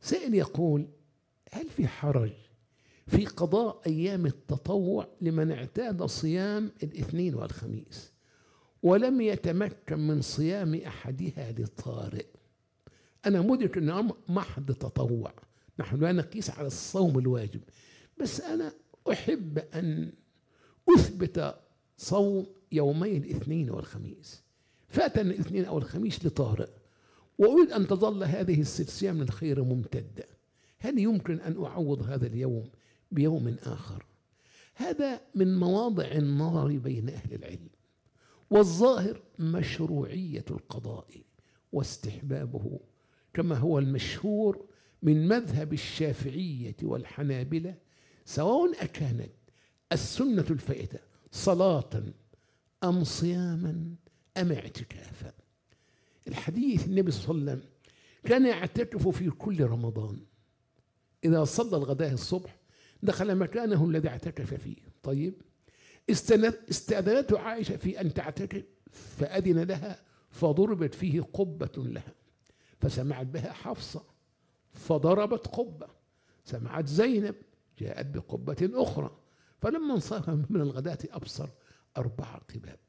سائل يقول: هل في حرج في قضاء أيام التطوع لمن اعتاد صيام الاثنين والخميس ولم يتمكن من صيام أحدها لطارئ؟ أنا مدرك أنه محض تطوع، نحن لا نقيس على الصوم الواجب، بس أنا أحب أن أثبت صوم يومي الاثنين والخميس، فاتني الاثنين أو الخميس لطارئ، وأريد أن تظل هذه السلسلة من الخير ممتدة. هل يمكن أن أعوض هذا اليوم بيوم آخر؟ هذا من مواضع النظر بين أهل العلم، والظاهر مشروعية القضاء واستحبابه، كما هو المشهور من مذهب الشافعية والحنابلة، سواء أكانت السنة الفائتة صلاة أم صياما أم اعتكافا. الحديث النبي صلى الله عليه وسلم كان يعتكف في كل رمضان، إذا صلى الغداء الصبح دخل مكانه الذي اعتكف فيه. طيب، استأذنته عائشة في أن تعتكف فأذن لها، فضربت فيه قبة لها، فسمعت بها حفصة فضربت قبة، سمعت زينب جاءت بقبة أخرى، فلما انصرف من الغداة أبصر 4 قباب،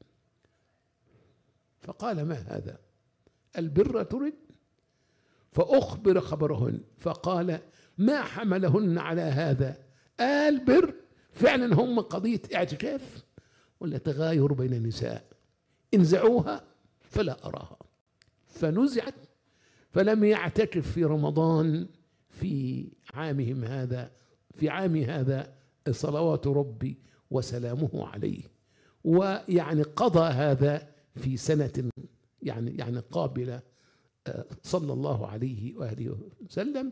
فقال: ما هذا؟ البر ترد؟ فأخبر خبرهن، فقال: ما حملهن على هذا؟ البر فعلا هم قضية اعتكاف ولا تغاير بين النساء؟ انزعوها فلا أراها. فنزعت، فلم يعتكف في رمضان في عامهم هذا، في عام هذا صلوات ربي وسلامه عليه، ويعني قضى هذا في سنة يعني قابلة، صلى الله عليه وآله وسلم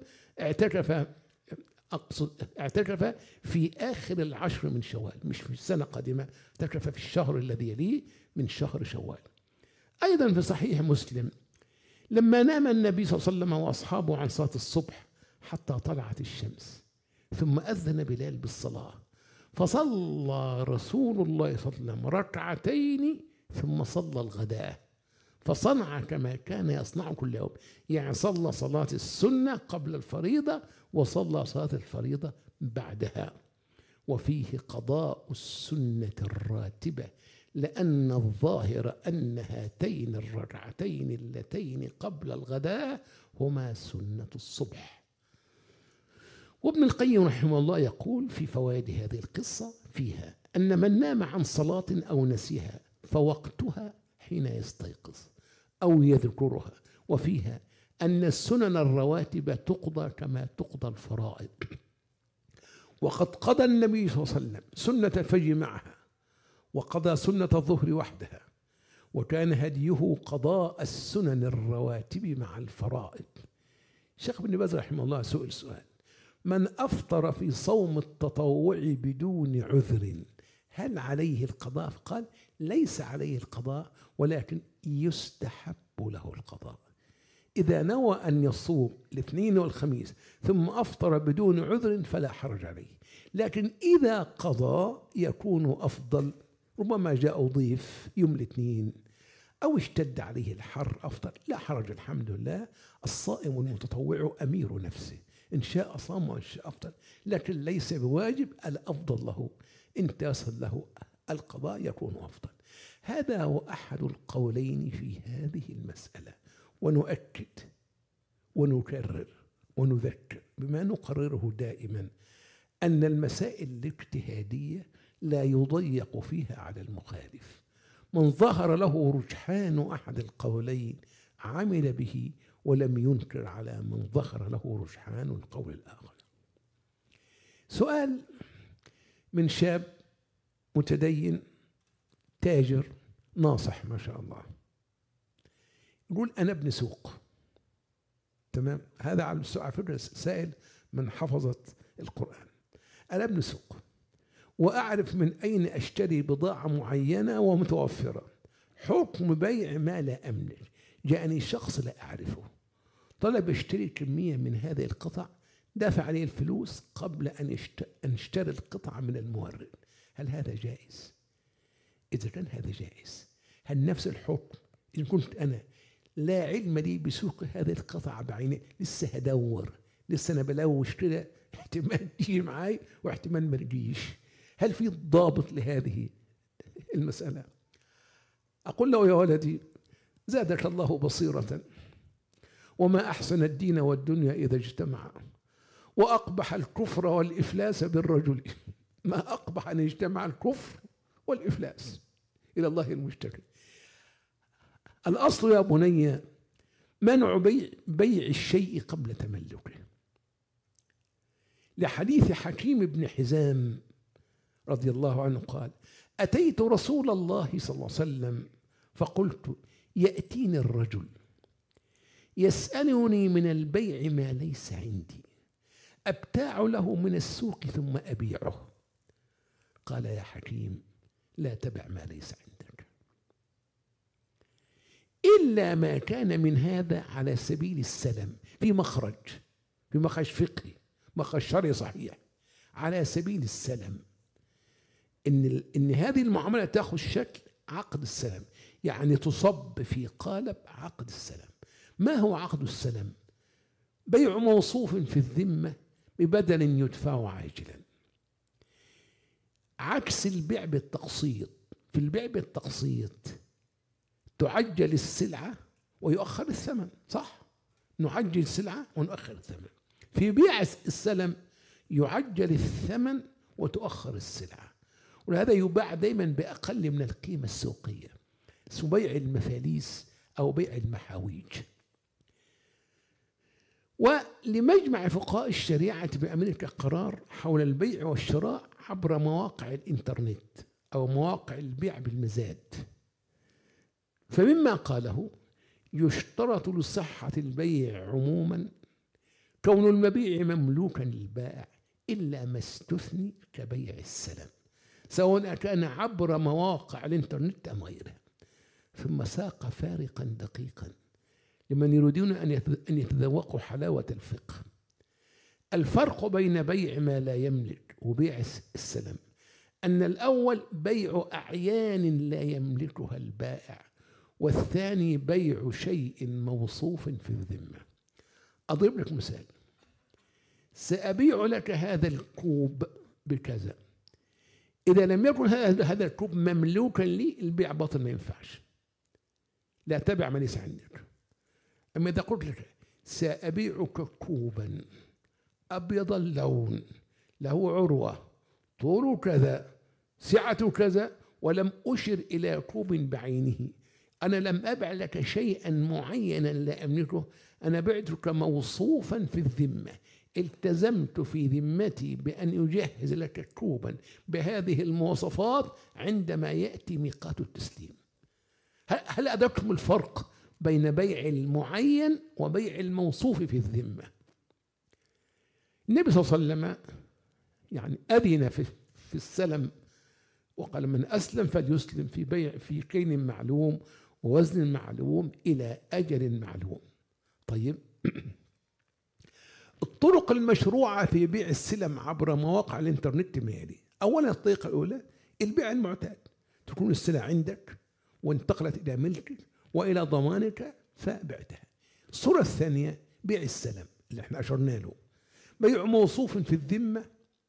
اعتكف في آخر العشر من شوال، مش في السنة قادمة، اعتكف في الشهر الذي يليه من شهر شوال. أيضا في صحيح مسلم لما نام النبي صلى الله عليه وسلم وأصحابه عن صلاة الصبح حتى طلعت الشمس، ثم أذن بلال بالصلاة، فصلى رسول الله صلى الله عليه وسلم ركعتين ثم صلى الغداء، فصنع كما كان يصنع كل يوم، يعني صلى صلاة السنة قبل الفريضة وصلى صلاة الفريضة بعدها، وفيه قضاء السنة الراتبة، لأن الظاهر أن هاتين الركعتين اللتين قبل الغداء هما سنة الصبح. وابن القيم رحمه الله يقول في فوائد هذه القصة فيها أن من نام عن صلاة أو نسيها فوقتها حين يستيقظ أو يذكرها، وفيها أن السنن الرواتب تقضى كما تقضى الفرائض، وقد قضى النبي صلى الله عليه وسلم سنة الفجر معها، وقضى سنة الظهر وحدها، وكان هديه قضاء السنن الرواتب مع الفرائض. الشيخ ابن باز رحمه الله سئل سؤال: من أفطر في صوم التطوع بدون عذر هل عليه القضاء؟ فقال: ليس عليه القضاء، ولكن يستحب له القضاء. إذا نوى أن يصوم الاثنين والخميس ثم أفطر بدون عذر فلا حرج عليه، لكن إذا قضى يكون أفضل، ربما جاء ضيف يوم الاثنين أو اشتد عليه الحر أفطر، لا حرج، الحمد لله. الصائم المتطوع أمير نفسه، إن شاء صام وإن شاء أفطر، لكن ليس بواجب، الأفضل له إن تيسر له القضاء يكون أفضل. هذا هو أحد القولين في هذه المسألة، ونؤكد ونكرر ونذكر بما نقرره دائما أن المسائل الاجتهادية لا يضيق فيها على المخالف، من ظهر له رجحان أحد القولين عمل به ولم ينكر على من ظهر له رجحان القول الآخر. سؤال من شاب متدين تاجر ناصح ما شاء الله، يقول: أنا ابن سوق. تمام، هذا على فكرة سائل من حفظت القرآن. أنا ابن سوق وأعرف من أين أشتري بضاعة معينة ومتوفرة، حكم بيع ما لا أملك. جاءني شخص لا أعرفه طلب يشتري كمية من هذه القطع، دافع عليه الفلوس قبل أن اشتري القطعة من المورد. هل هذا جائز؟ إذا كان هذا جائز، هل نفس الحكم إن كنت أنا لا علم لي بسوق هذه القطعة بعينه، لسه هدور لسه أنا بلوش كده، احتمال تيجي معاي واحتمال ما تجيش. هل في ضابط لهذه المسألة؟ أقول له: يا ولدي، زادك الله بصيرة، وما أحسن الدين والدنيا إذا اجتمعا، وأقبح الكفر والإفلاس بالرجل. ما أقبح أن يجتمع الكفر والإفلاس، إلى الله المشتكي. الأصل يا بني منع بيع الشيء قبل تملكه، لحديث حكيم بن حزام رضي الله عنه قال: أتيت رسول الله صلى الله عليه وسلم فقلت: يأتيني الرجل يسألني من البيع ما ليس عندي، أبتاع له من السوق ثم أبيعه. قال: يا حكيم، لا تبع ما ليس عندك، إلا ما كان من هذا على سبيل السلم، في مخرج فقهي، مخرج شرعي صحيح، على سبيل السلم، إن هذه المعاملة تأخذ شكل عقد السلم، يعني تصب في قالب عقد السلم. ما هو عقد السلم؟ بيع موصوف في الذمة ببدل يدفع عاجلا، عكس البيع بالتقسيط. في البيع بالتقسيط تعجل السلعة ويؤخر الثمن، صح؟ نعجل السلعة ونؤخر الثمن. في بيع السلم يعجل الثمن وتؤخر السلعة، ولهذا يباع دائما بأقل من القيمة السوقية، اسمه بيع المفاليس أو بيع المحاويج. ولمجمع فقهاء الشريعة بأمريكا قرار حول البيع والشراء عبر مواقع الإنترنت أو مواقع البيع بالمزاد. فمما قاله: يشترط لصحة البيع عموما كون المبيع مملوكا للبائع إلا ما استثني كبيع السلم، سواء كان عبر مواقع الإنترنت أم غيرها. ثم ساق فارقا دقيقا لمن يريدون أن يتذوقوا حلاوة الفقه. الفرق بين بيع ما لا يملك وبيع السلم أن الأول بيع أعيان لا يملكها البائع، والثاني بيع شيء موصوف في الذمة. أضرب لك مثال: سأبيع لك هذا الكوب بكذا، إذا لم يكن هذا الكوب مملوكا لي البيع باطل، ما ينفعش، لا تبع ما ليس عندك. أما إذا قلت لك: سأبيعك كوبا أبيض اللون، له عروة، طوله كذا، سعته كذا، ولم أشر إلى كوب بعينه، أنا لم أبع لك شيئا معينا لا أملكه، أنا بعتك موصوفا في الذمة، التزمت في ذمتي بأن أجهز لك كوبا بهذه المواصفات عندما يأتي ميقات التسليم. هل أدركتم الفرق بين بيع المعين وبيع الموصوف في الذمة؟ النبي صلى الله عليه وسلم يعني أذن في السلم، وقال: من أسلم فليسلم في بيع في كيل معلوم ووزن معلوم إلى أجل معلوم. طيب، الطرق المشروعة في بيع السلم عبر مواقع الإنترنت ما يلي: أولا الطريقة الأولى البيع المعتاد، تكون السلع عندك وانتقلت إلى ملكك وإلى ضمانك فبعتها. الصورة الثانية بيع السلم اللي احنا أشرنا له، بيع موصوف في الذمة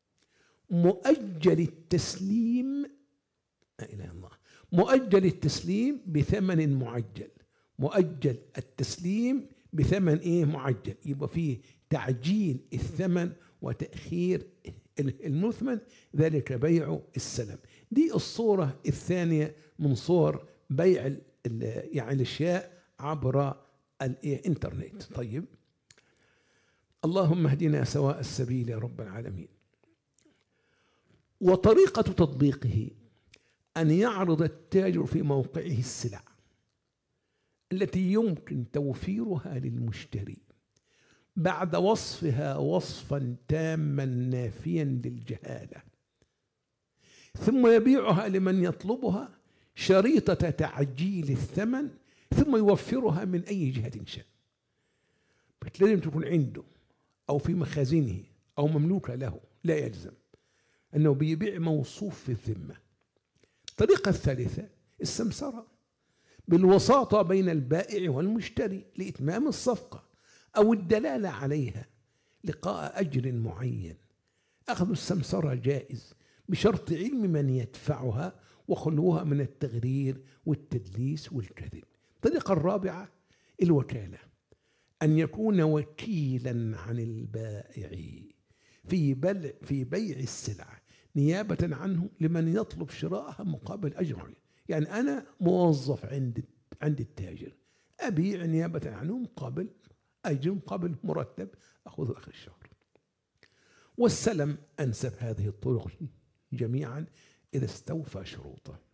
مؤجل التسليم، لا إله إلا الله، مؤجل التسليم بثمن معجل، مؤجل التسليم بثمن معجل، يبقى فيه تعجيل الثمن وتأخير المثمن، ذلك بيع السلم. دي الصورة الثانية من صور بيع يعني الأشياء عبر الإنترنت. طيب، اللهم اهدنا سواء السبيل يا رب العالمين. وطريقة تطبيقه أن يعرض التاجر في موقعه السلع التي يمكن توفيرها للمشتري بعد وصفها وصفا تاما نافيا للجهالة، ثم يبيعها لمن يطلبها شريطة تعجيل الثمن، ثم يوفرها من أي جهة شاء. لازم تكون عنده أو في مخازنه أو مملوكة له، لا يلزم أنه بيبيع موصوف في الذمة. الطريقة الثالثة السمسرة بالوساطة بين البائع والمشتري لإتمام الصفقة أو الدلالة عليها لقاء أجر معين. أخذ السمسرة جائز بشرط علم من يدفعها وخلوها من التغرير والتدليس والكذب. الطريقة الرابعة الوكالة، أن يكون وكيلا عن البائع في بيع السلعة نيابة عنه لمن يطلب شراءها مقابل أجر. يعني أنا موظف عند التاجر، أبيع نيابة عنه مقابل أجر، مقابل مرتب أخذه آخر الشهر. والسلم أنسب هذه الطرق جميعا إذا استوفى شروطه.